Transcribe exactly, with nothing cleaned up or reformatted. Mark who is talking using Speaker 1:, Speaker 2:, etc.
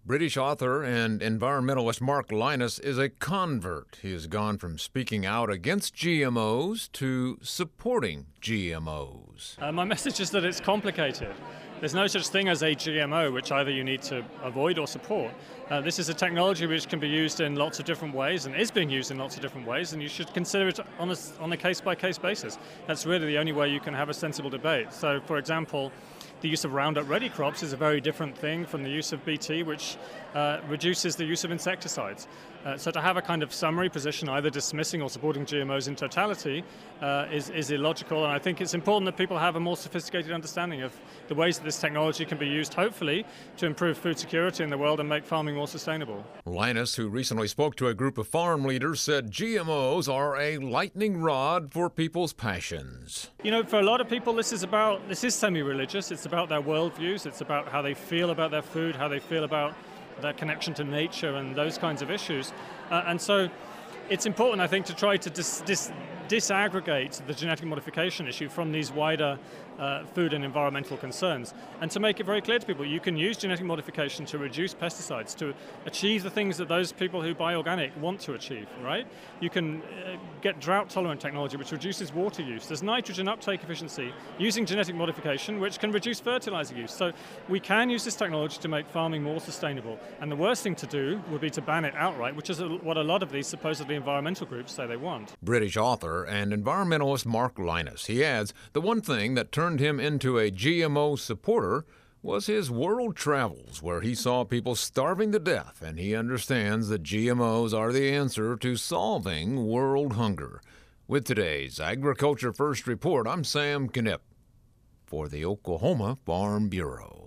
Speaker 1: British author and environmentalist Mark Lynas is a convert. He has gone from speaking out against G M Os to supporting G M Os.
Speaker 2: Uh, my message is that it's complicated. There's no such thing as a G M O, which either you need to avoid or support. Uh, this is a technology which can be used in lots of different ways and is being used in lots of different ways, and you should consider it on a, on a case-by-case basis. That's really the only way you can have a sensible debate. So, for example, the use of Roundup Ready crops is a very different thing from the use of B T, which uh, reduces the use of insecticides. Uh, so to have a kind of summary position, either dismissing or supporting G M Os in totality, uh, is, is illogical. And I think it's important that people have a more sophisticated understanding of the ways that this technology can be used, hopefully, to improve food security in the world and make farming more sustainable.
Speaker 1: Lynas, who recently spoke to a group of farm leaders, said G M Os are a lightning rod for people's passions.
Speaker 2: You know, for a lot of people, this is about, this is semi-religious. It's about their worldviews. It's about how they feel about their food, how they feel about their connection to nature and those kinds of issues. Uh, and so it's important, I think, to try to dis- dis- disaggregate the genetic modification issue from these wider uh, food and environmental concerns, and to make it very clear to people you can use genetic modification to reduce pesticides, to achieve the things that those people who buy organic want to achieve, right? You can uh, get drought-tolerant technology which reduces water use. There's nitrogen uptake efficiency using genetic modification which can reduce fertilizer use. So we can use this technology to make farming more sustainable. And the worst thing to do would be to ban it outright, which is a, what a lot of these supposedly environmental groups say they want.
Speaker 1: British author and environmentalist Mark Lynas. He adds the one thing that turned him into a G M O supporter was his world travels, where he saw people starving to death, and he understands that G M Os are the answer to solving world hunger. With today's Agriculture First Report, I'm Sam Knipp for the Oklahoma Farm Bureau.